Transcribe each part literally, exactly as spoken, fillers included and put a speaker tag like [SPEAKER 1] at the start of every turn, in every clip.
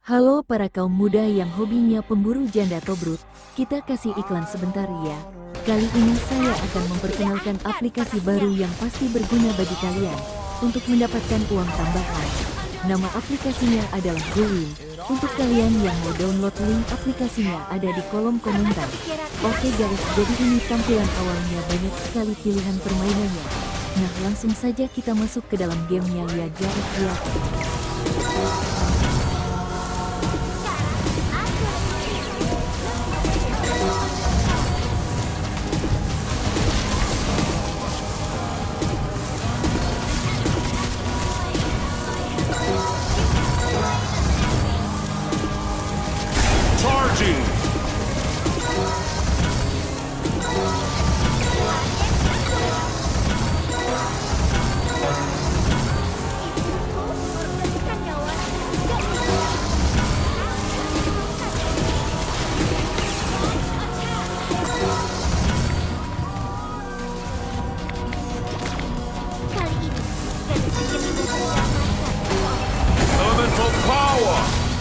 [SPEAKER 1] Halo para kaum muda yang hobinya pemburu janda tobrut, kita kasih iklan sebentar ya. Kali ini saya akan memperkenalkan aplikasi baru yang pasti berguna bagi kalian untuk mendapatkan uang tambahan. Nama aplikasinya adalah GoWin. Untuk kalian yang mau download, link aplikasinya ada di kolom komentar. Oke guys, jadi ini tampilan awalnya, banyak sekali pilihan permainannya. Nah, langsung saja kita masuk ke dalam gamenya ya guys ya.
[SPEAKER 2] Charging! Elemental power!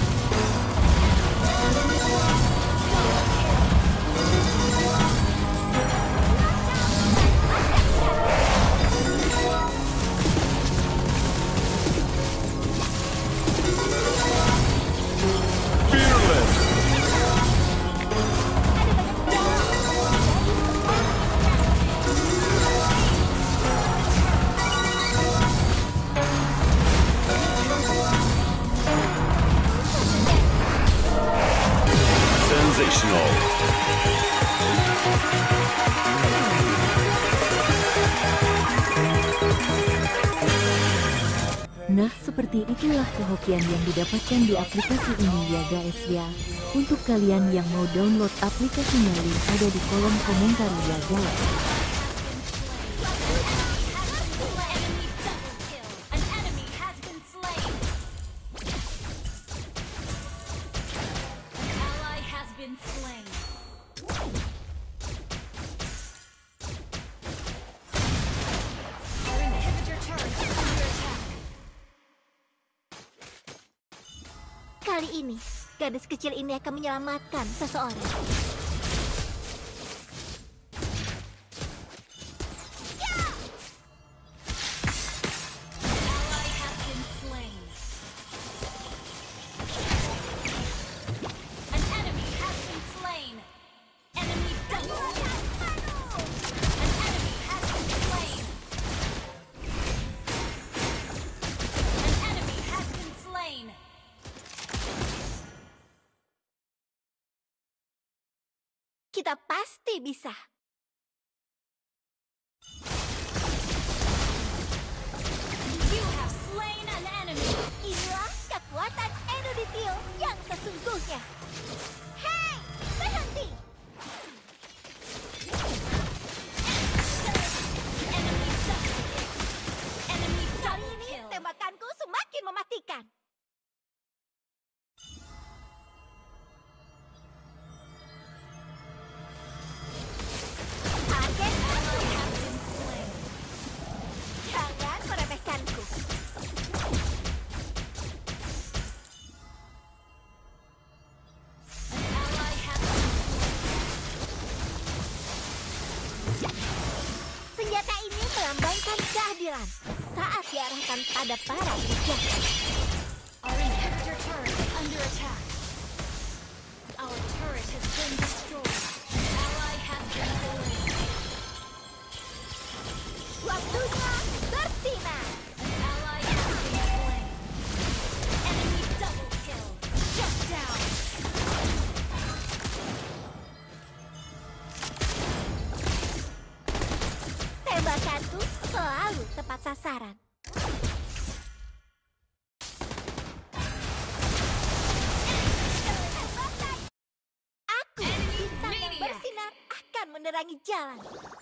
[SPEAKER 2] Sensational.
[SPEAKER 1] Nah, seperti itulah kehokian yang didapatkan di aplikasi ini ya guys ya. Untuk kalian yang mau download aplikasinya, link ada di kolom komentar ya guys.
[SPEAKER 3] Kali ini, gadis kecil ini akan menyelamatkan seseorang. Kita pasti bisa. You have slain an enemy. Inilah kekuatan Enudithil yang sesungguhnya. Hei, berhenti! Kali ini tembakanku semakin mematikan. Senjata ini melambangkan keadilan saat diarahkan pada para penjahat.
[SPEAKER 4] Our inhibitor turret is under attack. Our turret has been destroyed. An ally has been slain.
[SPEAKER 3] Waktunya bersinar.
[SPEAKER 4] An ally has been slain. Enemy double kill. Shut down.
[SPEAKER 3] Tembakanku selalu tepat sasaran. Aku, bintang yang bersinar, akan menerangi jalan.